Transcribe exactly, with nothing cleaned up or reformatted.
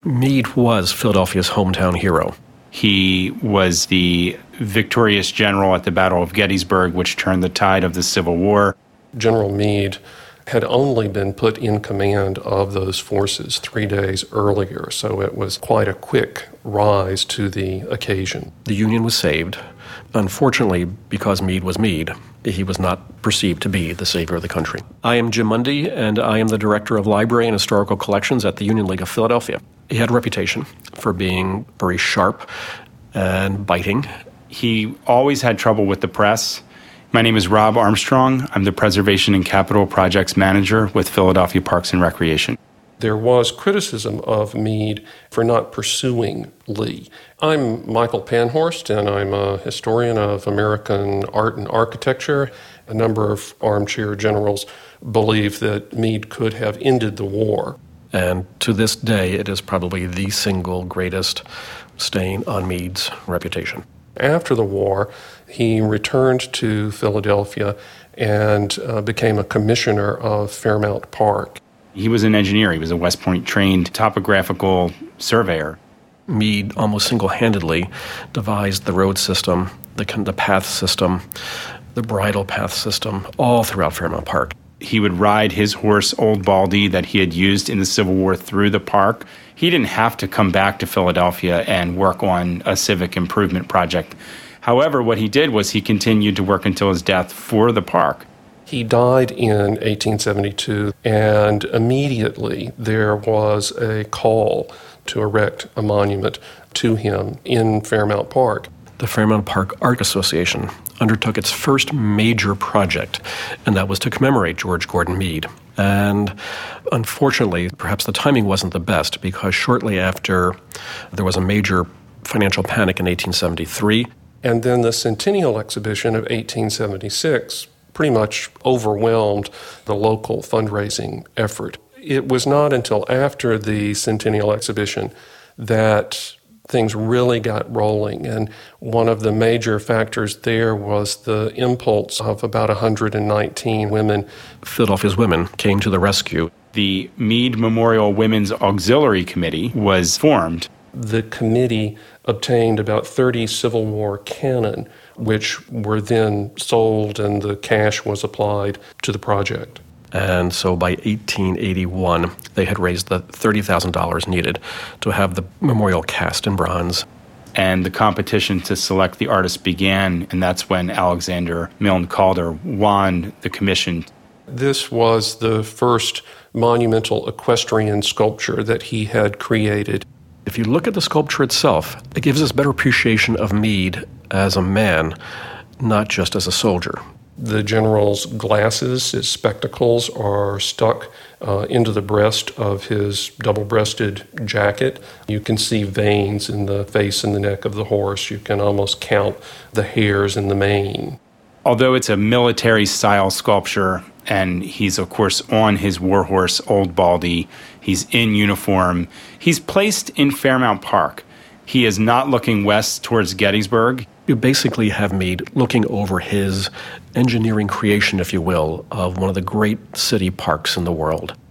Meade was Philadelphia's hometown hero. He was the victorious general at the Battle of Gettysburg, which turned the tide of the Civil War. General Meade had only been put in command of those forces three days earlier, so it was quite a quick rise to the occasion. The Union was saved. Unfortunately, because Meade was Meade, he was not perceived to be the savior of the country. I am Jim Mundy, and I am the Director of Library and Historical Collections at the Union League of Philadelphia. He had a reputation for being very sharp and biting. He always had trouble with the press. My name is Rob Armstrong. I'm the Preservation and Capital Projects Manager with Philadelphia Parks and Recreation. There was criticism of Meade for not pursuing Lee. I'm Michael Panhorst, and I'm a historian of American art and architecture. A number of armchair generals believe that Meade could have ended the war. And to this day, it is probably the single greatest stain on Meade's reputation. After the war, he returned to Philadelphia and uh, became a commissioner of Fairmount Park. He was an engineer. He was a West Point-trained topographical surveyor. Meade almost single-handedly devised the road system, the, the path system, the bridle path system, all throughout Fairmount Park. He would ride his horse, Old Baldy, that he had used in the Civil War through the park. He didn't have to come back to Philadelphia and work on a civic improvement project. However, what he did was he continued to work until his death for the park. He died in eighteen seventy-two, and immediately there was a call to erect a monument to him in Fairmount Park. The Fairmount Park Art Association undertook its first major project, and that was to commemorate George Gordon Meade. And unfortunately, perhaps the timing wasn't the best, because shortly after there was a major financial panic in eighteen seventy-three. And then the Centennial Exhibition of eighteen seventy-six pretty much overwhelmed the local fundraising effort. It was not until after the Centennial Exhibition that things really got rolling, and one of the major factors there was the impulse of about one hundred nineteen women. Philadelphia's women came to the rescue. The Meade Memorial Women's Auxiliary Committee was formed. The committee obtained about thirty Civil War cannon, which were then sold, and the cash was applied to the project. And so by eighteen eighty-one, they had raised the thirty thousand dollars needed to have the memorial cast in bronze. And the competition to select the artist began, and that's when Alexander Milne Calder won the commission. This was the first monumental equestrian sculpture that he had created. If you look at the sculpture itself, it gives us better appreciation of Meade as a man, not just as a soldier. The general's glasses, his spectacles, are stuck uh, into the breast of his double-breasted jacket. You can see veins in the face and the neck of the horse. You can almost count the hairs in the mane. Although it's a military-style sculpture, and he's, of course, on his warhorse, Old Baldy, he's in uniform, he's placed in Fairmount Park. He is not looking west towards Gettysburg. You basically have Meade looking over his engineering creation, if you will, of one of the great city parks in the world.